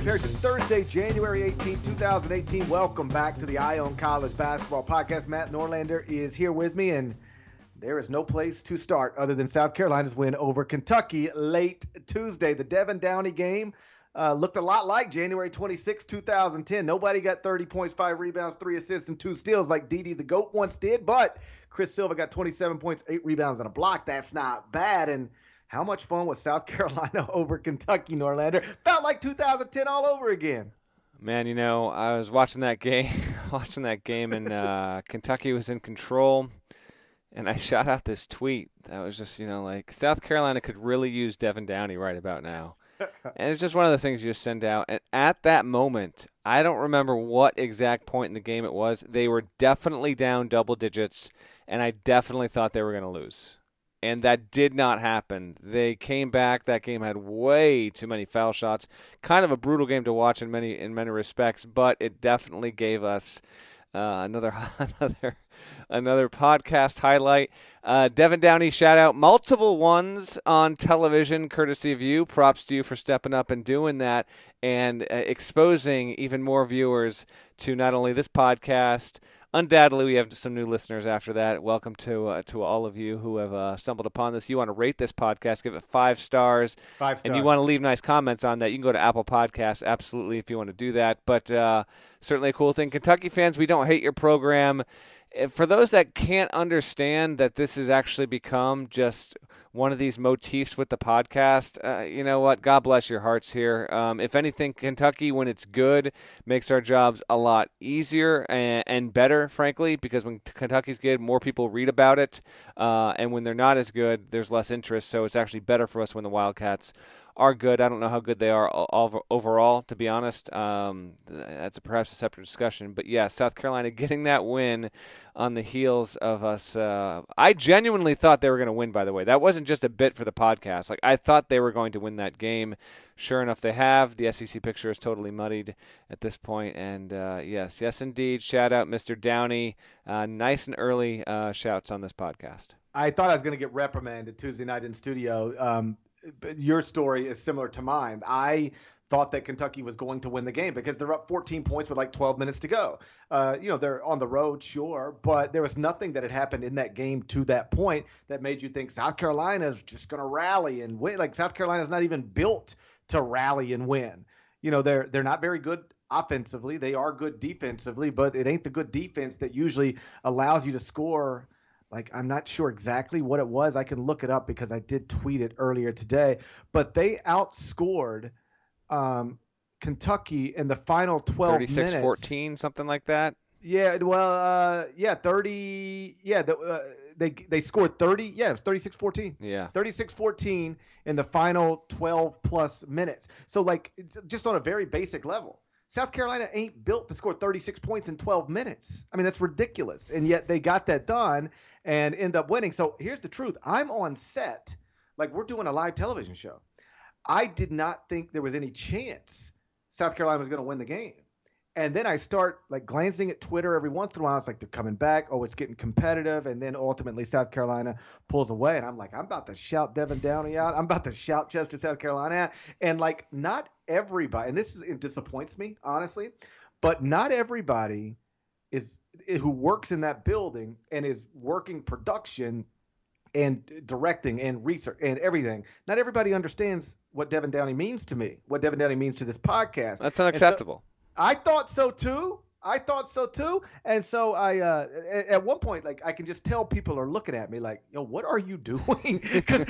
Parrish. It's Thursday, January 18, 2018. Welcome back to the Ion College Basketball Podcast. Matt Norlander is here with me, and there is no place to start other than South Carolina's win over Kentucky late Tuesday. The Devin Downey game looked a lot like January 26, 2010. Nobody got 30 points, 5 rebounds, 3 assists, and 2 steals like Didi the GOAT once did, but Chris Silva got 27 points, 8 rebounds, and a block. That's not bad, and how much fun was South Carolina over Kentucky, Norlander? Felt like 2010 all over again. Man, you know, I was watching that game, and Kentucky was in control, and I shot out this tweet that was just, like South Carolina could really use Devin Downey right about now. And it's just one of the things you just send out. And at that moment, I don't remember what exact point in the game it was. They were definitely down double digits, and I definitely thought they were going to lose. And that did not happen. They came back. That game had way too many foul shots. Kind of a brutal game to watch in many respects, but it definitely gave us another podcast highlight. Devin Downey, shout out. Multiple ones on television, courtesy of you. Props to you for stepping up and doing that and exposing even more viewers to not only this podcast. Undoubtedly, we have some new listeners after that. Welcome to all of you who have stumbled upon this. You want to rate this podcast, give it 5 stars. 5 stars. And you want to leave nice comments on that, you can go to Apple Podcasts, absolutely, if you want to do that. But certainly a cool thing. Kentucky fans, we don't hate your program. For those that can't understand that this has actually become just one of these motifs with the podcast, you know what? God bless your hearts here. If anything, Kentucky, when it's good, makes our jobs a lot easier and better, frankly, because when Kentucky's good, more people read about it. And when they're not as good, there's less interest. So it's actually better for us when the Wildcats are good. I don't know how good they are overall, to be honest. That's perhaps a separate discussion. But, yeah, South Carolina getting that win on the heels of us. I genuinely thought they were going to win, by the way. That wasn't just a bit for the podcast. Like, I thought they were going to win that game. Sure enough, they have. The SEC picture is totally muddied at this point. And, yes, indeed. Shout out Mr. Downey. Nice and early shouts on this podcast. I thought I was going to get reprimanded Tuesday night in studio. But your story is similar to mine. I thought that Kentucky was going to win the game because they're up 14 points with like 12 minutes to go. They're on the road, sure, but there was nothing that had happened in that game to that point that made you think South Carolina is just going to rally and win. Like South Carolina's not even built to rally and win. They're not very good offensively. They are good defensively, but it ain't the good defense that usually allows you to score. Like, I'm not sure exactly what it was. I can look it up because I did tweet it earlier today. But they outscored Kentucky in the final 12 minutes. 36-14, something like that? Yeah, well, 30. Yeah, they scored 30. Yeah, it was 36-14. Yeah. 36-14 in the final 12-plus minutes. So, like, just on a very basic level. South Carolina ain't built to score 36 points in 12 minutes. I mean, that's ridiculous. And yet they got that done and end up winning. So here's the truth. I'm on set. Like, we're doing a live television show. I did not think there was any chance South Carolina was going to win the game. And then I start, like, glancing at Twitter every once in a while. It's like, they're coming back. Oh, it's getting competitive. And then ultimately South Carolina pulls away. And I'm like, I'm about to shout Devin Downey out. I'm about to shout Chester, South Carolina out. And, like, not everybody, and it disappoints me, honestly, but not everybody who works in that building and is working production and directing and research and everything. Not everybody understands what Devin Downey means to me, what Devin Downey means to this podcast. That's unacceptable. I thought so too. And so I, at one point, like, I can just tell people are looking at me like, yo, what are you doing? Because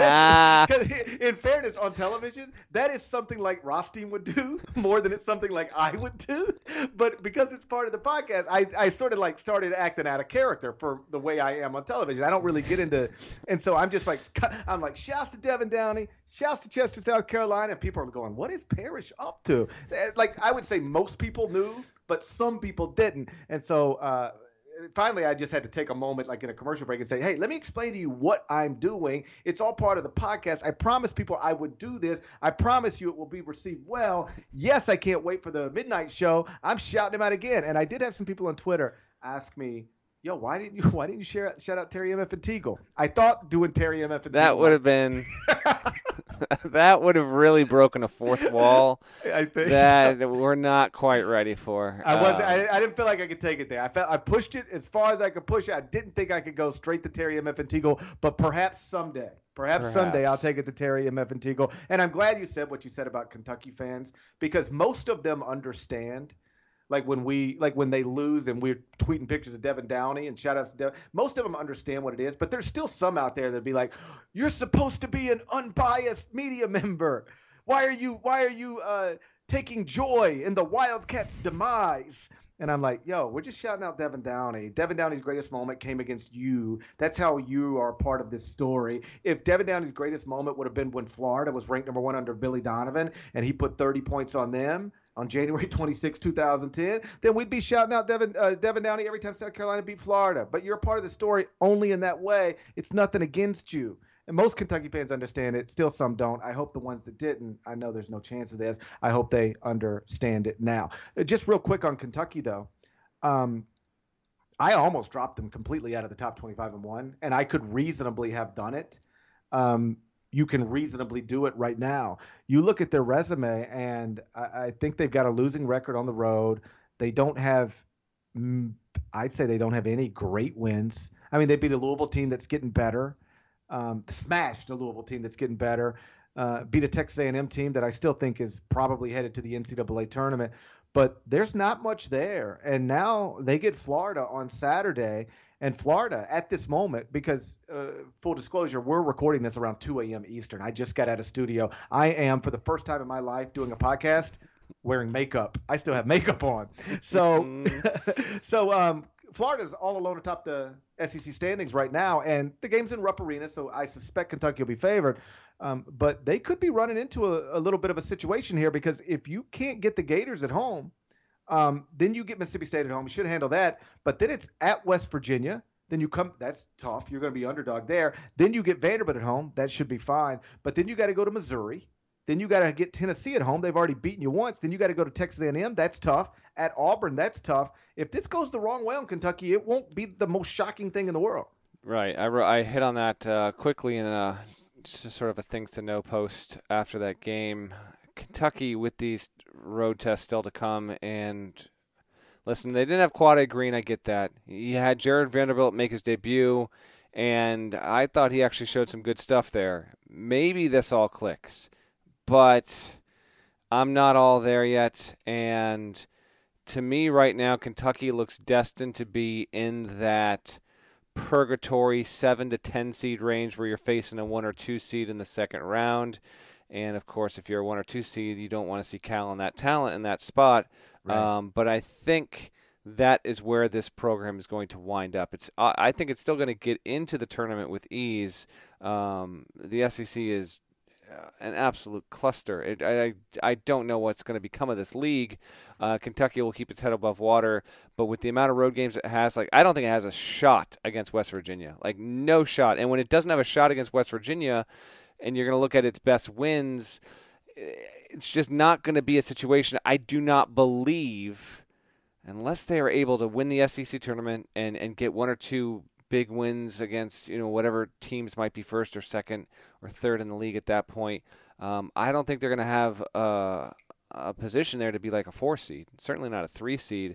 in fairness, on television, that is something like Rothstein would do more than it's something like I would do. But because it's part of the podcast, I sort of like started acting out of character for the way I am on television. I don't really get into, and so I'm just like, shouts to Devin Downey, shouts to Chester, South Carolina. And people are going, what is Parrish up to? Like, I would say most people knew, but some people didn't. And so finally, I just had to take a moment, like in a commercial break, and say, hey, let me explain to you what I'm doing. It's all part of the podcast. I promised people I would do this. I promise you it will be received well. Yes, I can't wait for the midnight show. I'm shouting him out again. And I did have some people on Twitter ask me, yo, why didn't you shout out Terry MF and Teagle? I thought doing Terry MF and Teagle. That would have been That would have really broken a fourth wall I think that so. we're not quite ready for. I didn't feel like I could take it there. I pushed it as far as I could push it. I didn't think I could go straight to Terry MF and Teagle, but perhaps someday. Perhaps someday I'll take it to Terry MF and Teagle. And I'm glad you said what you said about Kentucky fans, because most of them understand. Like when they lose and we're tweeting pictures of Devin Downey and shout outs to Devin, most of them understand what it is, but there's still some out there that'd be like, you're supposed to be an unbiased media member. Why are you taking joy in the Wildcats' demise? And I'm like, yo, we're just shouting out Devin Downey. Devin Downey's greatest moment came against you. That's how you are part of this story. If Devin Downey's greatest moment would have been when Florida was ranked number 1 under Billy Donovan and he put 30 points on them on January 26, 2010, then we'd be shouting out Devin Downey every time South Carolina beat Florida. But you're a part of the story only in that way. It's nothing against you. And most Kentucky fans understand it. Still some don't. I hope the ones that didn't, I know there's no chance of this. I hope they understand it now. Just real quick on Kentucky, though. I almost dropped them completely out of the top 25 and 1, and I could reasonably have done it. You can reasonably do it right now. You look at their resume, and I think they've got a losing record on the road. They don't have I'd say they don't have any great wins. I mean, they beat a Louisville team that's getting better. Smashed a Louisville team that's getting better, beat a Texas A&M team that I still think is probably headed to the NCAA tournament, but there's not much there. And now they get Florida on Saturday, and Florida at this moment, because full disclosure, we're recording this around 2 a.m. Eastern. I just got out of studio. I am, for the first time in my life, doing a podcast wearing makeup. I still have makeup on. So, Florida's all alone atop the SEC standings right now, and the game's in Rupp Arena, so I suspect Kentucky will be favored. But they could be running into a little bit of a situation here, because if you can't get the Gators at home, then you get Mississippi State at home. You should handle that. But then it's at West Virginia. Then you come – that's tough. You're going to be underdog there. Then you get Vanderbilt at home. That should be fine. But then you got to go to Missouri. Then you got to get Tennessee at home. They've already beaten you once. Then you got to go to Texas A&M. That's tough. At Auburn, that's tough. If this goes the wrong way on Kentucky, it won't be the most shocking thing in the world. Right. I hit on that quickly in just sort of a things to know post after that game. Kentucky with these road tests still to come, and listen, they didn't have Quade Green. I get that. You had Jared Vanderbilt make his debut, and I thought he actually showed some good stuff there. Maybe this all clicks, but I'm not all there yet. And to me right now, Kentucky looks destined to be in that purgatory 7 to 10 seed range where you're facing a 1 or 2 seed in the second round. And, of course, if you're a 1 or 2 seed, you don't want to see Cal and that talent in that spot. Right. But I think that is where this program is going to wind up. I think it's still going to get into the tournament with ease. The SEC is an absolute cluster. I don't know what's going to become of this league. Kentucky will keep its head above water, but with the amount of road games it has, I don't think it has a shot against West Virginia. No shot. And when it doesn't have a shot against West Virginia, and you're going to look at its best wins, it's just not going to be a situation. I do not believe, unless they are able to win the SEC tournament and get 1 or 2 big wins against whatever teams might be first or second or third in the league at that point, I don't think they're going to have a position there to be like a 4 seed, certainly not a 3 seed.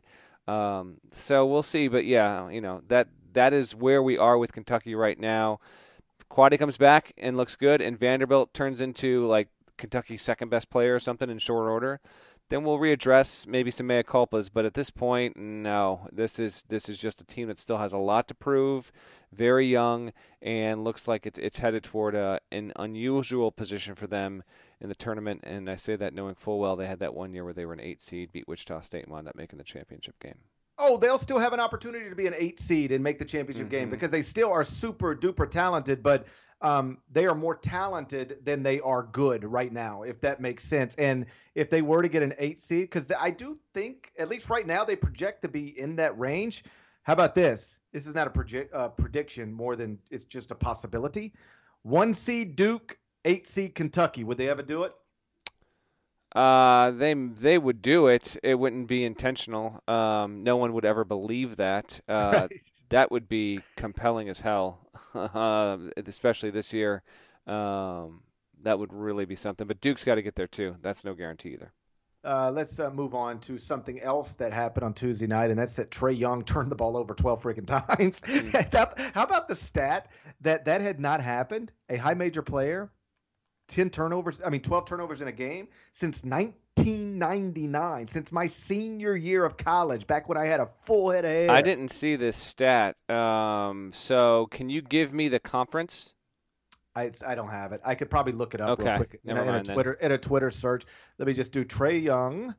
So we'll see. But yeah, that is where we are with Kentucky right now. Quade comes back and looks good, and Vanderbilt turns into like Kentucky's second best player or something in short order, then we'll readdress maybe some mea culpas. But at this point, no, this is just a team that still has a lot to prove, very young, and looks like it's headed toward an unusual position for them in the tournament. And I say that knowing full well they had that one year where they were an 8 seed, beat Wichita State, and wound up making the championship game. Oh, they'll still have an opportunity to be an 8 seed and make the championship game, because they still are super duper talented, but they are more talented than they are good right now, if that makes sense. And if they were to get an 8 seed, because I do think, at least right now, they project to be in that range. How about this? This is not a prediction more than it's just a possibility. 1 seed Duke, 8 seed Kentucky. Would they ever do it? They would do it. It wouldn't be intentional. No one would ever believe that. Right. That would be compelling as hell, especially this year. That would really be something. But Duke's got to get there too. That's no guarantee either. Let's move on to something else that happened on Tuesday night, and that's that Trae Young turned the ball over 12 freaking times. How about the stat that had not happened? A high major player, 12 turnovers in a game since 1999, since my senior year of college, back when I had a full head of hair. I didn't see this stat. So can you give me the conference? I don't have it. I could probably look it up real quick in a Twitter search. Let me just do Trae Young.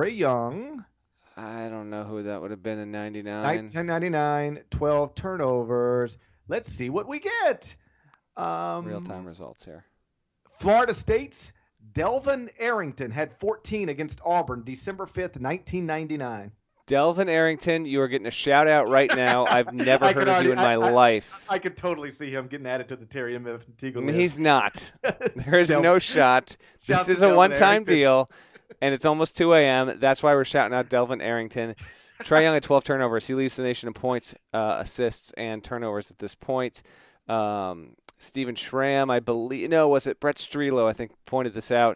I don't know who that would have been in 99. 1999, 12 turnovers. Let's see what we get. Real-time results here. Florida State's Delvin Arrington had 14 against Auburn, December 5th, 1999. Delvin Arrington, you are getting a shout-out right now. I've never heard of you in my life. I could totally see him getting added to the Terry M. Teagle list. He's not. There is no shot. This is a one-time deal, and it's almost 2 a.m. That's why we're shouting out Delvin Arrington. Trae Young had 12 turnovers. He leads the nation in points, assists, and turnovers at this point. Stephen Schramm, I believe, was it Brett Strelo, I think, pointed this out,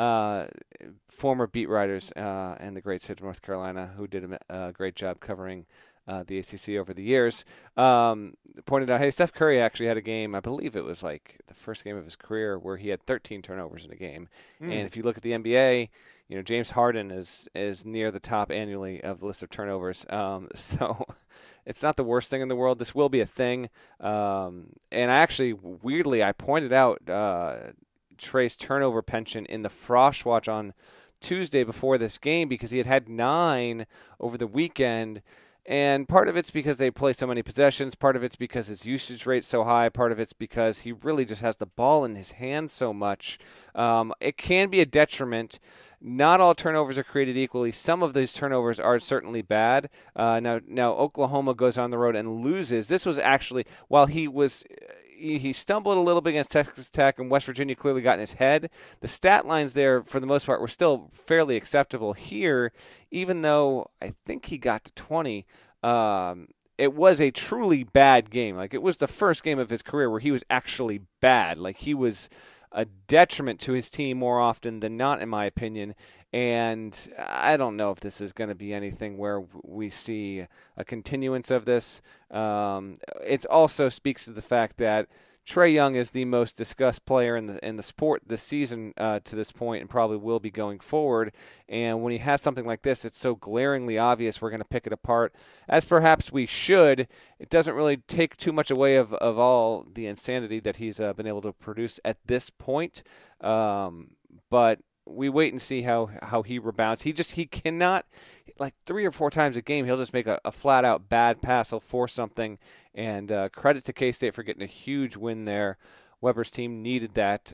former beat writers and the great state of North Carolina, who did a great job covering the ACC over the years, pointed out, hey, Steph Curry actually had a game, I believe it was like the first game of his career, where he had 13 turnovers in a game. And if you look at the NBA, James Harden is near the top annually of the list of turnovers. So it's not the worst thing in the world. This will be a thing. And weirdly, I pointed out Trae's turnover penchant in the Frosh Watch on Tuesday before this game, because he had 9 over the weekend. And part of it's because they play so many possessions. Part of it's because his usage rate's so high. Part of it's because he really just has the ball in his hands so much. It can be a detriment. Not all turnovers are created equally. Some of these turnovers are certainly bad. Now Oklahoma goes on the road and loses. This was actually, while he stumbled a little bit against Texas Tech, and West Virginia clearly got in his head, the stat lines there, for the most part, were still fairly acceptable. Here, even though I think he got to 20, it was a truly bad game. Like, it was the first game of his career where he was actually bad. Like, he was a detriment to his team more often than not, in my opinion. And I don't know if this is going to be anything where we see a continuance of this. It also speaks to the fact that Trae Young is the most discussed player in the sport this season to this point, and probably will be going forward. And when he has something like this, it's so glaringly obvious we're going to pick it apart, as perhaps we should. It doesn't really take too much away of all the insanity that he's been able to produce at this point. But we wait and see how he rebounds. He cannot, like 3 or 4 times a game, he'll just make a flat out bad pass. He'll force something, and credit to K-State for getting a huge win there. Weber's team needed that,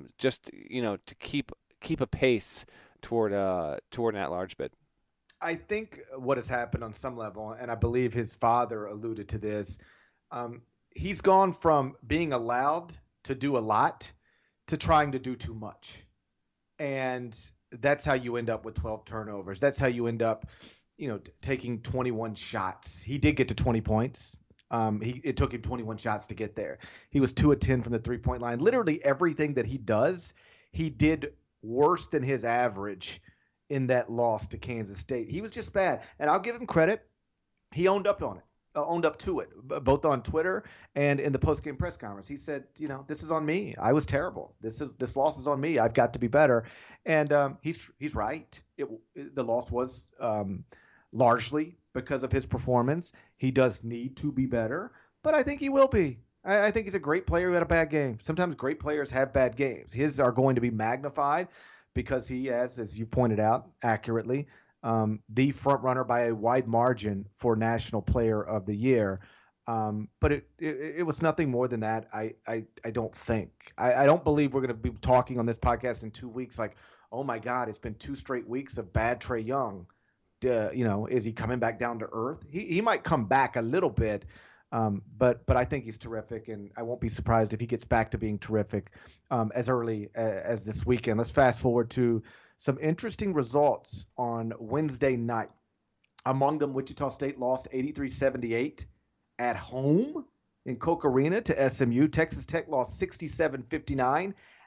to keep a pace toward an at-large bid. I think what has happened on some level, and I believe his father alluded to this, he's gone from being allowed to do a lot to trying to do too much. And that's how you end up with 12 turnovers. That's how you end up, taking 21 shots. He did get to 20 points. It took him 21 shots to get there. He was 2 of 10 from the three-point line. Literally everything that he does, he did worse than his average in that loss to Kansas State. He was just bad. And I'll give him credit. He owned up on it. Owned up to it, both on Twitter and in the post-game press conference. He said, this is on me. I was terrible. This loss is on me. I've got to be better. And he's right. The loss was largely because of his performance. He does need to be better, but I think he will be. I think he's a great player who had a bad game. Sometimes great players have bad games. His are going to be magnified because he has, as you pointed out accurately, the front runner by a wide margin for National Player of the Year. But it was nothing more than that. I don't think. I don't believe we're going to be talking on this podcast in 2 weeks like, oh my God, it's been 2 straight weeks of bad Trae Young. Is he coming back down to earth? He might come back a little bit, but I think he's terrific, and I won't be surprised if he gets back to being terrific as early as this weekend. Let's fast forward to some interesting results on Wednesday night. Among them, Wichita State lost 83-78 at home in Koch Arena to SMU. Texas Tech lost 67-59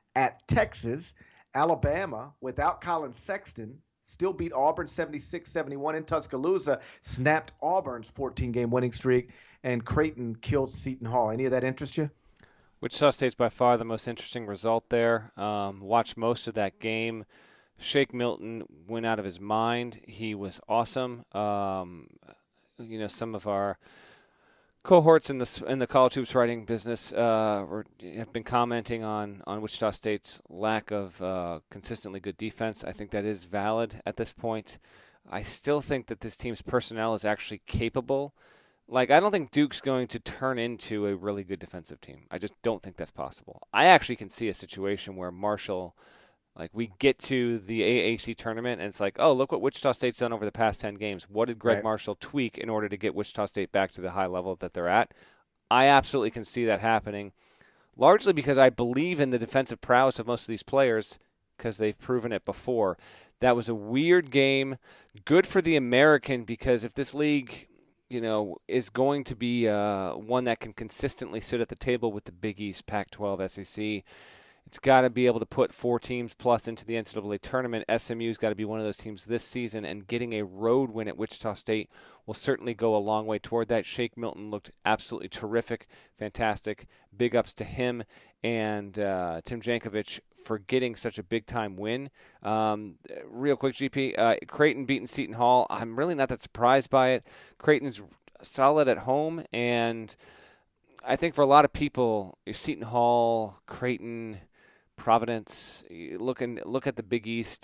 at Texas. Alabama, without Colin Sexton, still beat Auburn 76-71 in Tuscaloosa, snapped Auburn's 14-game winning streak, and Creighton killed Seton Hall. Any of that interest you? Wichita State's by far the most interesting result there. Watched most of that game. Shake Milton went out of his mind. He was awesome. Some of our cohorts in the college hoops writing business have been commenting on Wichita State's lack of consistently good defense. I think that is valid at this point. I still think that this team's personnel is actually capable. Like, I don't think Duke's going to turn into a really good defensive team. I just don't think that's possible. I actually can see a situation where Marshall, like, we get to the AAC tournament, and it's like, oh, look what Wichita State's done over the past 10 games. What did Greg Marshall tweak in order to get Wichita State back to the high level that they're at? I absolutely can see that happening, largely because I believe in the defensive prowess of most of these players because they've proven it before. That was a weird game. Good for the American, because if this league is going to be one that can consistently sit at the table with the Big East, Pac-12, SEC, it's got to be able to put 4 teams plus into the NCAA tournament. SMU's got to be one of those teams this season, and getting a road win at Wichita State will certainly go a long way toward that. Shake Milton looked absolutely terrific, fantastic. Big ups to him and Tim Jankovic for getting such a big-time win. Real quick, GP, Creighton beating Seton Hall. I'm really not that surprised by it. Creighton's solid at home, and I think for a lot of people, Seton Hall, Creighton, Providence, look at the Big East.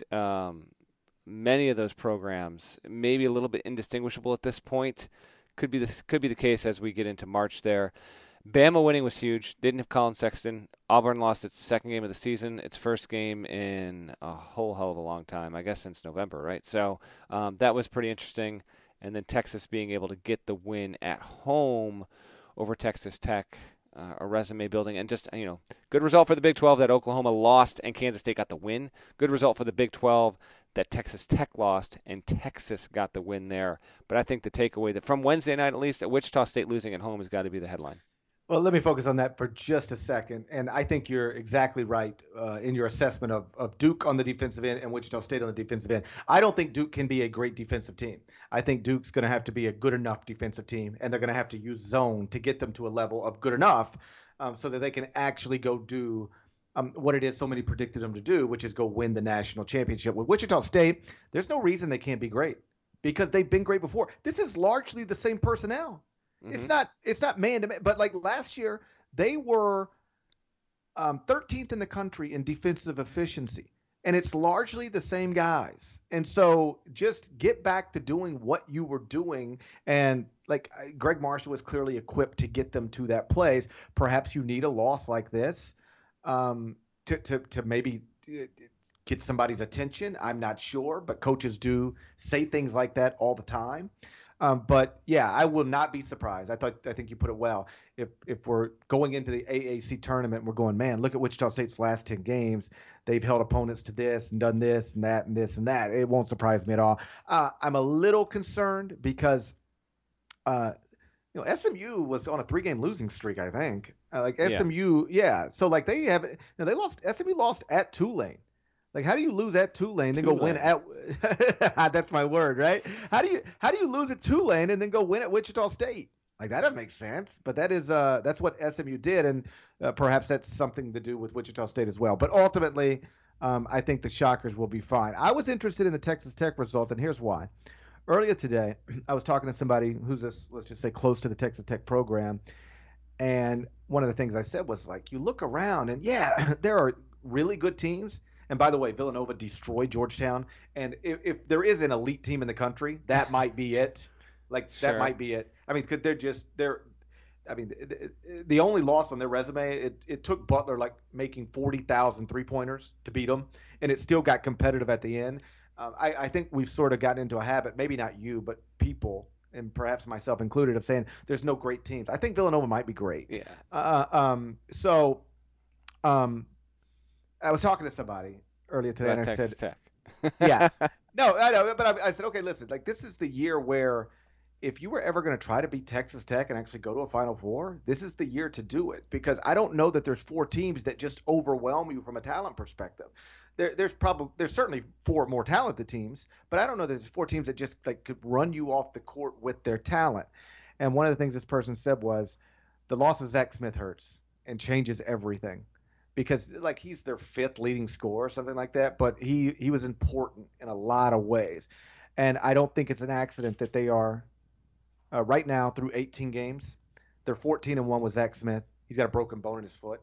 Many of those programs maybe a little bit indistinguishable at this point. Could be the case as we get into March there. Bama winning was huge. Didn't have Colin Sexton. Auburn lost its second game of the season, its first game in a whole hell of a long time, I guess since November, right? So that was pretty interesting. And then Texas being able to get the win at home over Texas Tech, a resume building, and just, good result for the Big 12 that Oklahoma lost and Kansas State got the win. Good result for the Big 12 that Texas Tech lost and Texas got the win there. But I think the takeaway that from Wednesday night, at least, that Wichita State losing at home has got to be the headline. Well, let me focus on that for just a second. And I think you're exactly right in your assessment of Duke on the defensive end and Wichita State on the defensive end. I don't think Duke can be a great defensive team. I think Duke's going to have to be a good enough defensive team, and they're going to have to use zone to get them to a level of good enough so that they can actually go do what it is so many predicted them to do, which is go win the national championship. With Wichita State, there's no reason they can't be great because they've been great before. This is largely the same personnel. Mm-hmm. It's not man to man, but like last year they were 13th in the country in defensive efficiency, and it's largely the same guys. And so just get back to doing what you were doing, and like Greg Marshall was clearly equipped to get them to that place. Perhaps you need a loss like this to maybe get somebody's attention. I'm not sure, but coaches do say things like that all the time. But yeah, I will not be surprised. I think you put it well. If we're going into the AAC tournament, and we're going, man, look at Wichita State's last 10 games. They've held opponents to this and done this and that and this and that. It won't surprise me at all. I'm a little concerned because, SMU was on a 3-game losing streak, I think. SMU, yeah. So like SMU lost at Tulane. Like, how do you lose at Tulane and then go win at – that's my word, right? How do you lose at Tulane and then go win at Wichita State? Like, that doesn't make sense. But that is that's what SMU did, and perhaps that's something to do with Wichita State as well. But ultimately, I think the Shockers will be fine. I was interested in the Texas Tech result, and here's why. Earlier today, I was talking to somebody who's let's just say close to the Texas Tech program, and one of the things I said was, like, you look around, and yeah, there are really good teams. And by the way, Villanova destroyed Georgetown. And if there is an elite team in the country, that might be it. Like, sure. That might be it. I mean, the only loss on their resume, it took Butler like making 40,000 3-pointers to beat them. And it still got competitive at the end. I think we've sort of gotten into a habit, maybe not you, but people, and perhaps myself included, of saying there's no great teams. I think Villanova might be great. Yeah. I was talking to somebody earlier today, and I Texas said, Tech. "Yeah, no, I know," but I said, "Okay, listen, like this is the year where if you were ever going to try to beat Texas Tech and actually go to a Final Four, this is the year to do it, because I don't know that there's 4 teams that just overwhelm you from a talent perspective. There's certainly 4 more talented teams, but I don't know that there's 4 teams that just like could run you off the court with their talent. And one of the things this person said was the loss of Zach Smith hurts and changes everything, because like he's their 5th leading scorer or something like that, but he was important in a lot of ways. And I don't think it's an accident that they are right now through 18 games. They're 14-1 with Zach Smith. He's got a broken bone in his foot.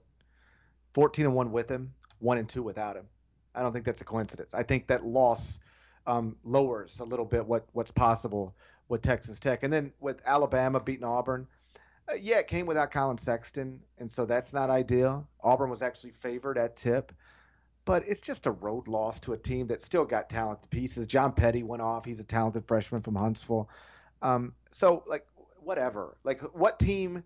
14-1 with him, 1-2 without him. I don't think that's a coincidence. I think that loss lowers a little bit what's possible with Texas Tech. And then with Alabama beating Auburn, yeah, it came without Colin Sexton, and so that's not ideal. Auburn was actually favored at tip, but it's just a road loss to a team that still got talented pieces. John Petty went off. He's a talented freshman from Huntsville. So, like, whatever. Like, what team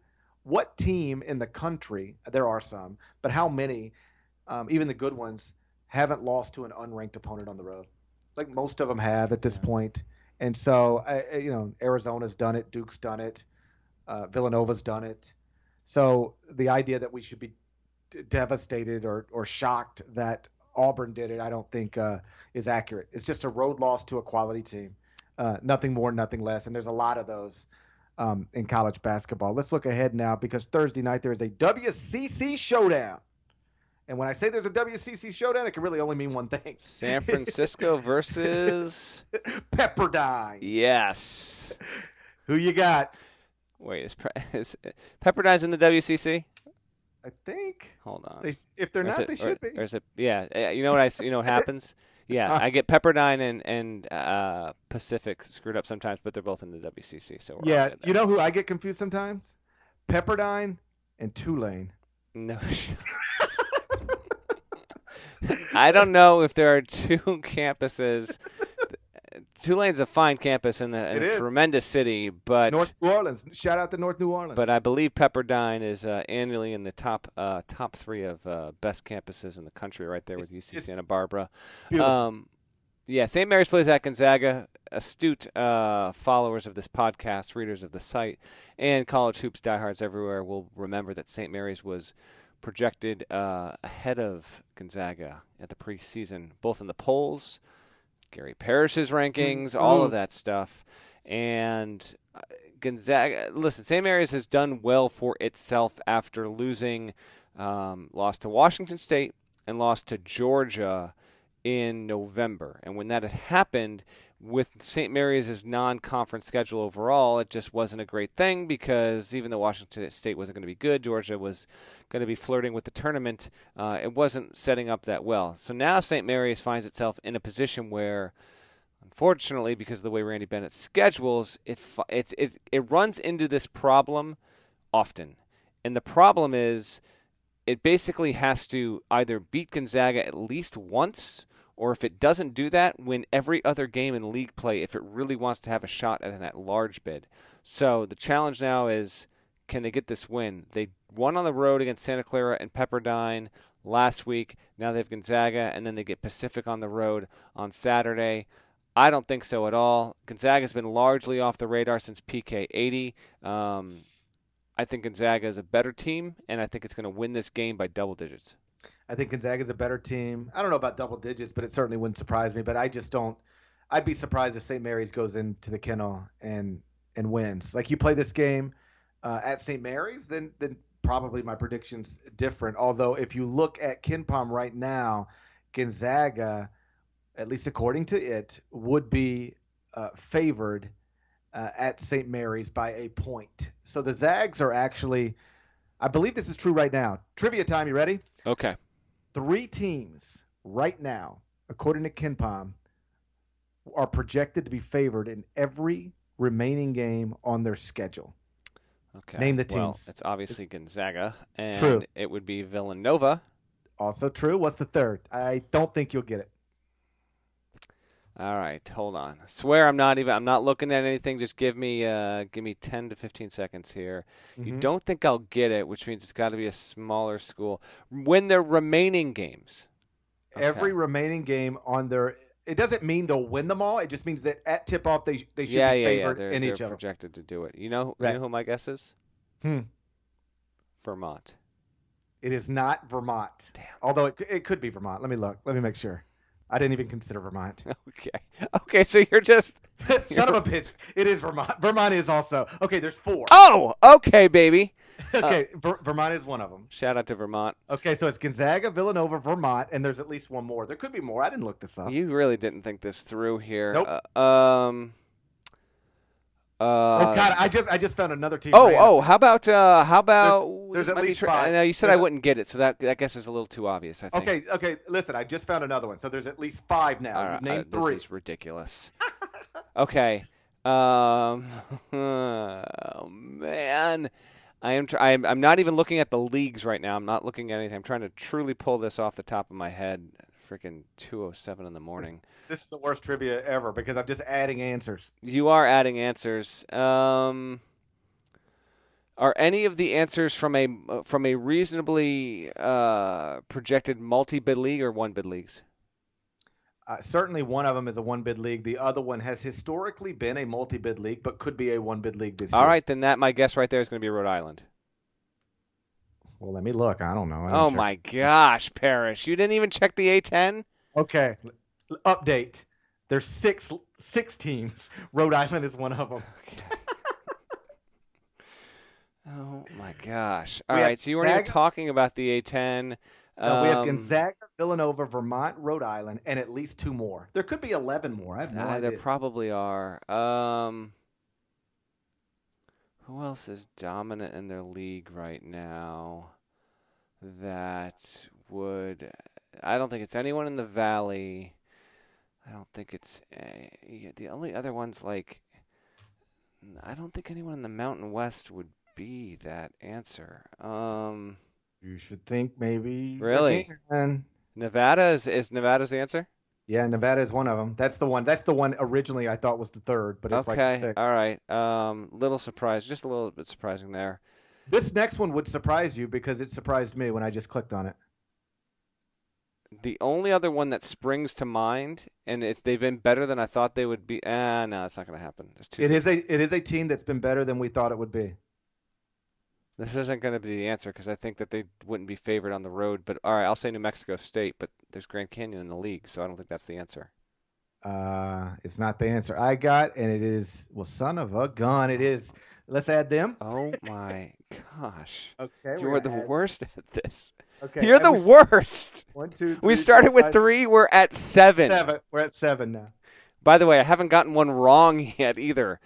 in the country, there are some, but how many, even the good ones, haven't lost to an unranked opponent on the road? Like, most of them have at this point. And so, Arizona's done it. Duke's done it. Villanova's done it. So the idea that we should be devastated or shocked that Auburn did it, I don't think is accurate. It's just a road loss to a quality team. Nothing more, nothing less. And there's a lot of those in college basketball. Let's look ahead now, because Thursday night there is a WCC showdown. And when I say there's a WCC showdown, it can really only mean one thing. San Francisco versus Pepperdine. Yes. Who you got? Wait, is Pepperdine's in the WCC? I think. Hold on. If they're not, they should be. Yeah. You know what happens? Yeah, I get Pepperdine and Pacific screwed up sometimes, but they're both in the WCC. So we're all good there. You know who I get confused sometimes? Pepperdine and Tulane. No. I don't know if there are 2 campuses. Tulane's a fine campus and a tremendous city, but North New Orleans. Shout out to North New Orleans. But I believe Pepperdine is annually in the top 3 of best campuses in the country, right there with UC Santa Barbara. St. Mary's plays at Gonzaga. Astute followers of this podcast, readers of the site, and college hoops diehards everywhere will remember that St. Mary's was projected ahead of Gonzaga at the preseason, both in the polls, Gary Parrish's rankings, all of that stuff. And Gonzaga, listen, St. Mary's has done well for itself after losing, lost to Washington State and lost to Georgia in November. And when that had happened, with St. Mary's' non-conference schedule overall, it just wasn't a great thing, because even though Washington State wasn't going to be good, Georgia was going to be flirting with the tournament. It wasn't setting up that well. So now St. Mary's finds itself in a position where, unfortunately, because of the way Randy Bennett schedules, it runs into this problem often. And the problem is it basically has to either beat Gonzaga at least once, or if it doesn't do that, win every other game in league play if it really wants to have a shot at an at-large bid. So the challenge now is, can they get this win? They won on the road against Santa Clara and Pepperdine last week. Now they have Gonzaga, and then they get Pacific on the road on Saturday. I don't think so at all. Gonzaga's been largely off the radar since PK 80. I think Gonzaga is a better team, and I think it's going to win this game by double digits. I think Gonzaga's a better team. I don't know about double digits, but it certainly wouldn't surprise me. But I just don't. I'd be surprised if St. Mary's goes into the kennel and wins. Like, you play this game at St. Mary's, then probably my prediction's different. Although if you look at KenPom right now, Gonzaga, at least according to it, would be favored at St. Mary's by a point. So the Zags are actually, I believe this is true right now. Trivia time, you ready? Okay. 3 teams right now, according to KenPom, are projected to be favored in every remaining game on their schedule. Okay. Name the teams. Well, it's obviously Gonzaga, and true. It would be Villanova. Also true. What's the third? I don't think you'll get it. All right, hold on. Swear I'm not looking at anything. Just give me 10 to 15 seconds here. Mm-hmm. You don't think I'll get it, which means it's got to be a smaller school. Win their remaining games. Okay. Every remaining game on their It doesn't mean they'll win them all. It just means that at tip-off they should be favored in each of them. They're projected to do it. You know who my guess is? Vermont. It is not Vermont. Damn. Although it could be Vermont. Let me look. Let me make sure. I didn't even consider Vermont. Okay, so you're just son of a bitch. It is Vermont. Vermont is also. Okay, there's 4. Oh, okay, baby. Okay, Vermont is one of them. Shout out to Vermont. Okay, so it's Gonzaga, Villanova, Vermont, and there's at least one more. There could be more. I didn't look this up. You really didn't think this through here. Nope. Oh God, I just found another team. How about there's at least 5. Now you said I wouldn't get it, so that guess is a little too obvious, I think. Okay. Listen, I just found another one. So there's at least 5 now. All right, Name 3. This is ridiculous. Okay. Oh man. I'm not even looking at the leagues right now. I'm not looking at anything. I'm trying to truly pull this off the top of my head. Freaking 2:07 in the morning. This is the worst trivia ever because I'm just adding answers. You are adding answers. Are any of the answers from a reasonably projected multi-bid league or one-bid leagues? Certainly one of them is a one-bid league. The other one has historically been a multi-bid league, but could be a one-bid league this year. All right, then my guess right there is going to be Rhode Island. Well, let me look. I don't know. Oh, my gosh, Parrish. You didn't even check the A10? Okay. Update. There's 6 teams. Rhode Island is one of them. Okay. Oh, my gosh. All right, so you weren't even talking about the A10. No, we have Gonzaga, Villanova, Vermont, Rhode Island, and at least 2 more. There could be 11 more. I have no idea. There probably are. Who else is dominant in their league right now that would – I don't think it's anyone in the Valley. I don't think it's the only other ones like – I don't think anyone in the Mountain West would be that answer. You should think maybe. Really? Nevada is Nevada's the answer? Yeah, Nevada is one of them. That's the one. That's the one originally I thought was the third, but it's like the 6th. All right. Little surprise, just a little bit surprising there. This next one would surprise you because it surprised me when I just clicked on it. The only other one that springs to mind, and they've been better than I thought they would be. No, it's not going to happen. It is a team that's been better than we thought it would be. This isn't going to be the answer because I think that they wouldn't be favored on the road. But all right, I'll say New Mexico State, but there's Grand Canyon in the league, so I don't think that's the answer. It's not the answer I got, and it is, well, son of a gun, it is. Let's add them. Oh, my gosh. Okay. You are the worst at this. Okay. You're the worst. 1, 2, 3, we started 4, with 5, 3. We're at 7. We're at 7 now. By the way, I haven't gotten one wrong yet either.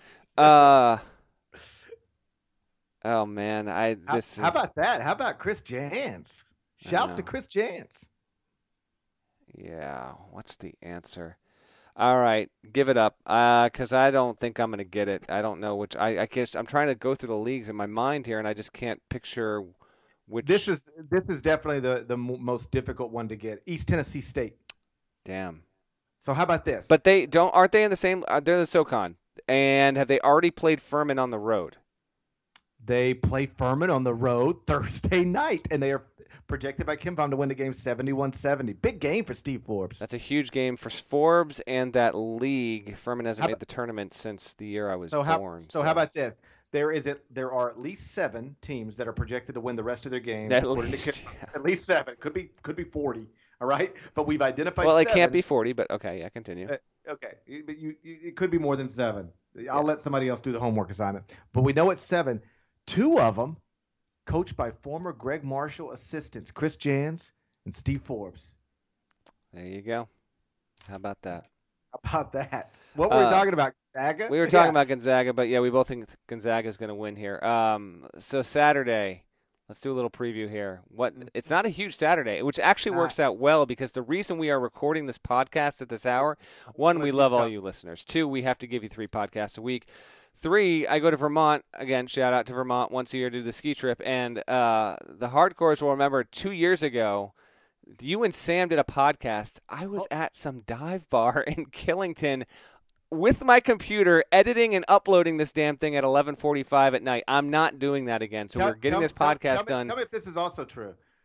Oh, man. How about that? How about Chris Jans? Shouts to Chris Jans. Yeah. What's the answer? All right. Give it up. Because I don't think I'm going to get it. I don't know which. I guess I'm trying to go through the leagues in my mind here, and I just can't picture which. This is definitely the most difficult one to get. East Tennessee State. Damn. So how about this? But aren't they in the same? They're in the SoCon. And have they already played Furman on the road? They play Furman on the road Thursday night, and they are projected by KenPom to win the game 71-70. Big game for Steve Forbes. That's a huge game for Forbes and that league. Furman hasn't made the tournament since the year I was born. So how about this? There are at least 7 teams that are projected to win the rest of their games. At least 7. Could be 40. All right, but we've identified. Well, 7. It can't be 40, but okay, yeah, continue. Okay, but it could be more than 7. I'll let somebody else do the homework assignment. But we know it's 7. 2 of them coached by former Greg Marshall assistants, Chris Jans and Steve Forbes. There you go. How about that? What were we talking about? Gonzaga? We were talking about Gonzaga, but yeah, we both think Gonzaga is going to win here. So Saturday, let's do a little preview here. It's not a huge Saturday, which actually works out well because the reason we are recording this podcast at this hour, 1, we love all you listeners. 2, we have to give you 3 podcasts a week. 3, I go to Vermont. Again, shout out to Vermont once a year to do the ski trip. And the hardcores will remember 2 years ago, you and Sam did a podcast. I was at some dive bar in Killington with my computer editing and uploading this damn thing at 11:45 at night. I'm not doing that again. So we're getting this podcast done. Tell me if this is also true.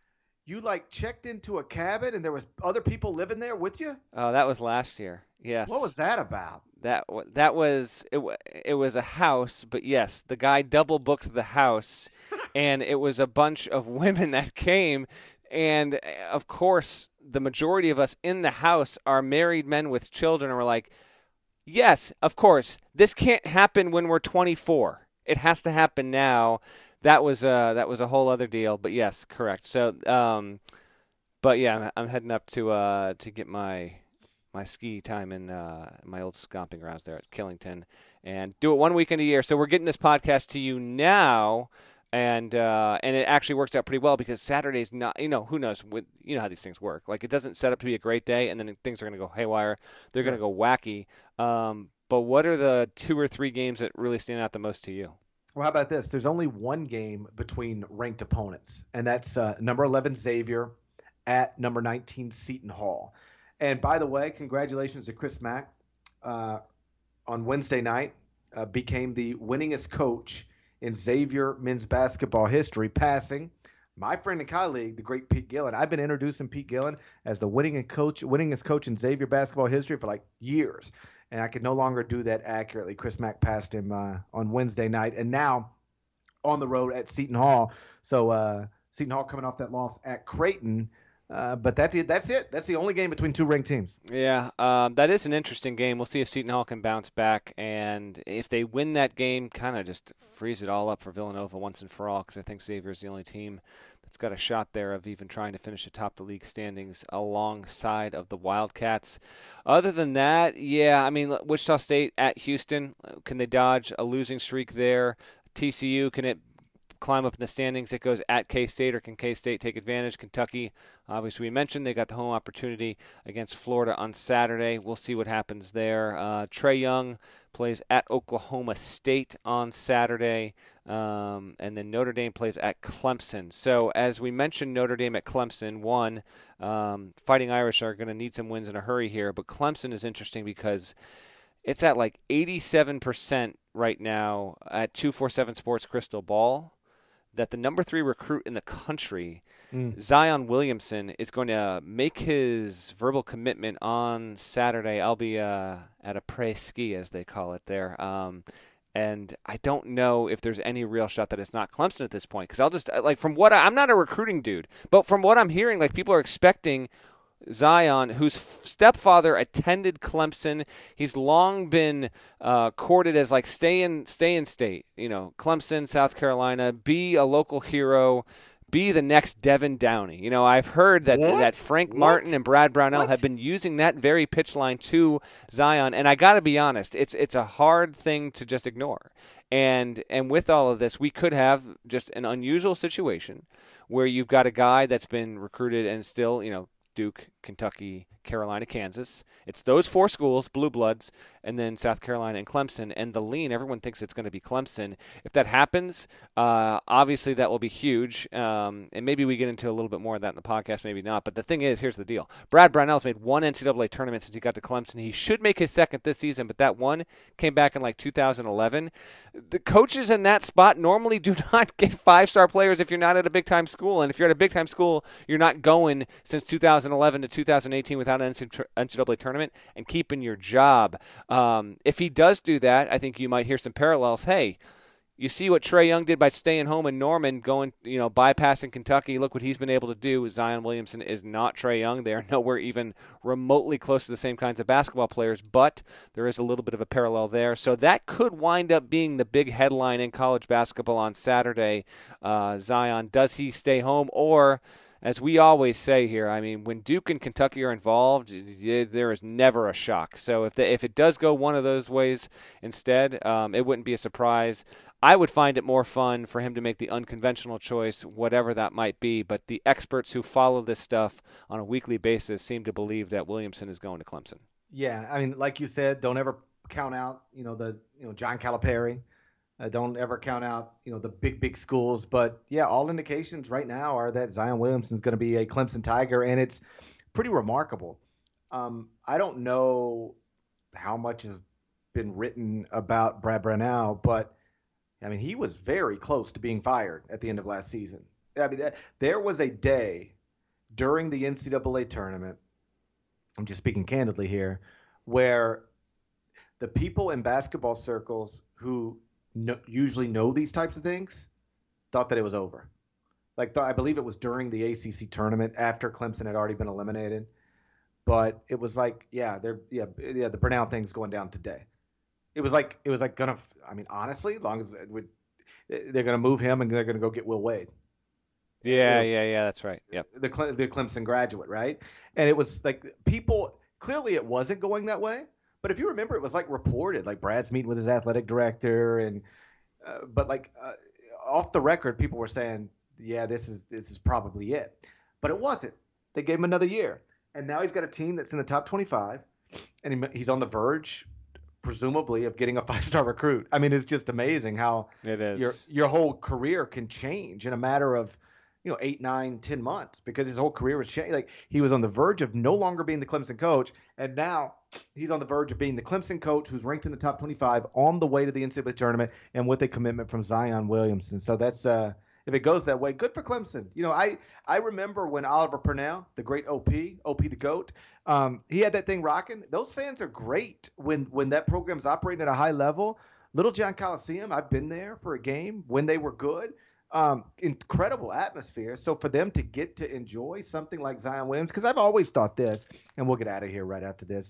You like checked into a cabin and there was other people living there with you? Oh, that was last year. What was Yes. that about? That was it. It was a house, but yes, the guy double booked the house, and it was a bunch of women that came, and of course, the majority of us in the house are married men with children, and we're like, yes, of course, this can't happen when we're 24. It has to happen now. That was a whole other deal, but yes, correct. So, but yeah, I'm heading up to get my ski time in my old stomping grounds there at Killington, and do it one weekend a year. So we're getting this podcast to you now, and it actually works out pretty well because Saturday's not. Who knows? You know how these things work. Like it doesn't set up to be a great day, and then things are going to go haywire. They're going to go wacky. But what are the 2 or 3 games that really stand out the most to you? Well, how about this? There's only one game between ranked opponents, and that's number 11 Xavier at number 19 Seton Hall. And by the way, congratulations to Chris Mack. On Wednesday night, became the winningest coach in Xavier men's basketball history, passing my friend and colleague, the great Pete Gillen. I've been introducing Pete Gillen as the winningest coach in Xavier basketball history for like years, and I could no longer do that accurately. Chris Mack passed him on Wednesday night, and now on the road at Seton Hall. So Seton Hall coming off that loss at Creighton. But that's it. That's the only game between 2 ranked teams. Yeah, that is an interesting game. We'll see if Seton Hall can bounce back, and if they win that game, kind of just freeze it all up for Villanova once and for all, because I think Xavier is the only team that's got a shot there of even trying to finish atop the league standings alongside of the Wildcats. Other than that, yeah, I mean, Wichita State at Houston, can they dodge a losing streak there? TCU, can it climb up in the standings? It goes at K-State, or can K-State take advantage? Kentucky, obviously we mentioned, they got the home opportunity against Florida on Saturday. We'll see what happens there. Trae Young plays at Oklahoma State on Saturday, and then Notre Dame plays at Clemson. So as we mentioned, Notre Dame at Clemson, Fighting Irish are going to need some wins in a hurry here, but Clemson is interesting because it's at like 87% right now at 247 Sports Crystal Ball that the number 3 recruit in the country, Zion Williamson, is going to make his verbal commitment on Saturday. I'll be at a pre-ski, as they call it there. And I don't know if there's any real shot that it's not Clemson at this point. Because I'll just, like, I'm not a recruiting dude, but from what I'm hearing, like, people are expecting Zion, whose stepfather attended Clemson. He's long been courted as like stay in state, Clemson, South Carolina, be a local hero, be the next Devin Downey. I've heard that Frank Martin and Brad Brownell have been using that very pitch line to Zion, and I got to be honest, it's a hard thing to just ignore. And with all of this, we could have just an unusual situation where you've got a guy that's been recruited and still, Duke, Kentucky, Carolina, Kansas. It's those 4 schools, blue bloods, and then South Carolina and Clemson. And the lean, everyone thinks it's going to be Clemson. If that happens, obviously that will be huge. And maybe we get into a little bit more of that in the podcast, maybe not. But the thing is, here's the deal. Brad Brownell's made 1 NCAA tournament since he got to Clemson. He should make his 2nd this season, but that one came back in like 2011. The coaches in that spot normally do not get 5-star players if you're not at a big-time school. And if you're at a big-time school, you're not going since 2011 to 2018 without an NCAA tournament and keeping your job. If he does do that, I think you might hear some parallels. Hey, you see what Trae Young did by staying home in Norman, going, bypassing Kentucky. Look what he's been able to do. Zion Williamson is not Trae Young. They are nowhere even remotely close to the same kinds of basketball players, but there is a little bit of a parallel there. So that could wind up being the big headline in college basketball on Saturday. Zion, does he stay home, or, as we always say here, I mean, when Duke and Kentucky are involved, there is never a shock. So if it does go one of those ways instead, it wouldn't be a surprise. I would find it more fun for him to make the unconventional choice, whatever that might be. But the experts who follow this stuff on a weekly basis seem to believe that Williamson is going to Clemson. Yeah, I mean, like you said, don't ever count out, John Calipari. Don't ever count out, the big schools. But, yeah, all indications right now are that Zion Williamson is going to be a Clemson Tiger, and it's pretty remarkable. I don't know how much has been written about Brad Brownell, but, I mean, he was very close to being fired at the end of last season. I mean, there was a day during the NCAA tournament, I'm just speaking candidly here, where the people in basketball circles who usually know these types of things thought that it was over. Like, I believe it was during the ACC tournament after Clemson had already been eliminated. But it was like, the Brown thing's going down today. It was like honestly, as long as they're gonna move him and they're gonna go get Will Wade. Yeah, that's right. Yep. The Clemson graduate, right? And it was like people clearly it wasn't going that way. But if you remember, it was like reported, like Brad's meeting with his athletic director, and off the record, people were saying, yeah, this is probably it. But it wasn't. They gave him another year. And now he's got a team that's in the top 25, and he's on the verge, presumably, of getting a 5-star recruit. I mean, it's just amazing how it is. Your whole career can change in a matter of 8, 9, 10 months, because his whole career was changed. Like, he was on the verge of no longer being the Clemson coach, and now he's on the verge of being the Clemson coach who's ranked in the top 25 on the way to the NCAA tournament and with a commitment from Zion Williamson. So that's if it goes that way, good for Clemson. I remember when Oliver Purnell, the great OP the GOAT, he had that thing rocking. Those fans are great when that program's operating at a high level. Little John Coliseum, I've been there for a game when they were good. Incredible atmosphere. So for them to get to enjoy something like Zion Williams, because I've always thought this, and we'll get out of here right after this,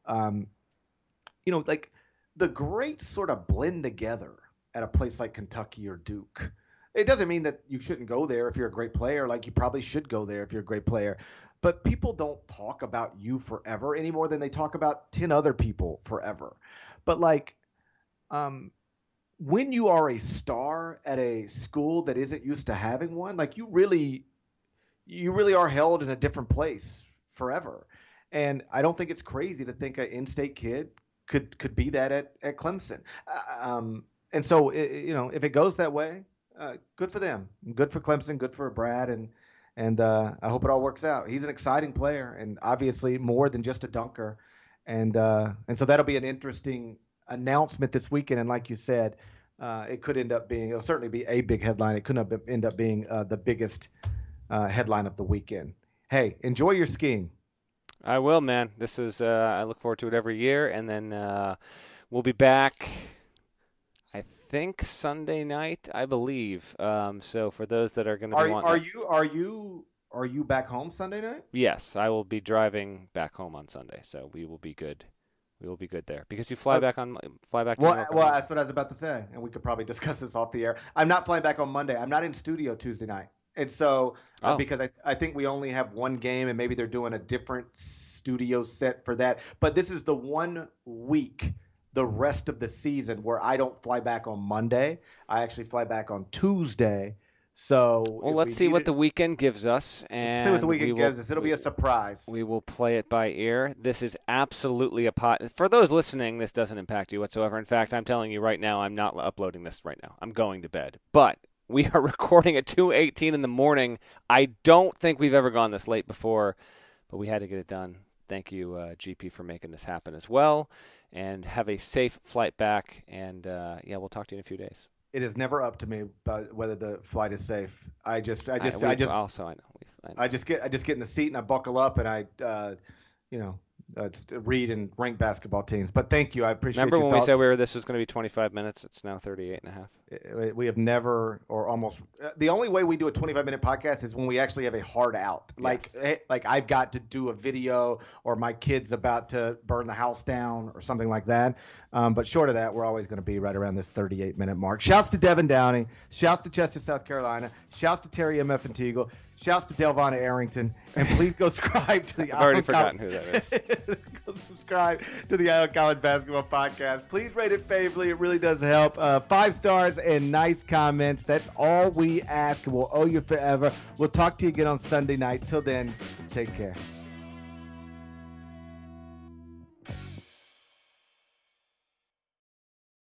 like the greats sort of blend together at a place like Kentucky or Duke. It doesn't mean that you shouldn't go there if you're a great player. Like, you probably should go there if you're a great player. But people don't talk about you forever any more than they talk about 10 other people forever. But when you are a star at a school that isn't used to having one, like, you really are held in a different place forever. And I don't think it's crazy to think an in-state kid could be that at Clemson. And so, if it goes that way, good for them. Good for Clemson. Good for Brad. And I hope it all works out. He's an exciting player, and obviously more than just a dunker. And so that'll be an interesting announcement this weekend. And like you said, it'll certainly be a big headline. It couldn't end up being the biggest headline of the weekend. Hey, enjoy your skiing. I will, man. This is I look forward to it every year, and then we'll be back, I think, Sunday night, I believe. So for those that are going to be wanting, are you back home Sunday night? Yes, I will be driving back home on Sunday, so we will be good. We will be good there because you fly back to New York. Well, that's what I was about to say, and we could probably discuss this off the air. I'm not flying back on Monday. I'm not in studio Tuesday night. And so, because I think we only have one game, and maybe they're doing a different studio set for that. But this is the 1 week, the rest of the season, where I don't fly back on Monday. I actually fly back on Tuesday. So, let's see what the weekend gives us. And see what the weekend gives us. It'll be a surprise. We will play it by ear. This is absolutely for those listening, this doesn't impact you whatsoever. In fact, I'm telling you right now, I'm not uploading this right now. I'm going to bed. But we are recording at 2:18 in the morning. I don't think we've ever gone this late before, but we had to get it done. Thank you, GP, for making this happen as well. And have a safe flight back. And, we'll talk to you in a few days. It is never up to me about whether the flight is safe. I just get in the seat and I buckle up and I just read and rank basketball teams. But thank you. I appreciate Remember your when thoughts. we said this was going to be 25 minutes? It's now 38 and a half. We have never, or almost, the only way we do a 25-minute podcast is when we actually have a hard out. Yes. Like I've got to do a video, or my kid's about to burn the house down or something like that. But short of that, we're always going to be right around this 38-minute mark. Shouts to Devin Downey. Shouts to Chester, South Carolina. Shouts to Terry M. F. and Teagle. Shouts to Delvonna Arrington. And please go subscribe to the I've already forgotten who that is. Go subscribe to the Iowa College Basketball Podcast. Please rate it favorably. It really does help. 5 stars and nice comments. That's all we ask. We'll owe you forever. We'll talk to you again on Sunday night. Till then, take care.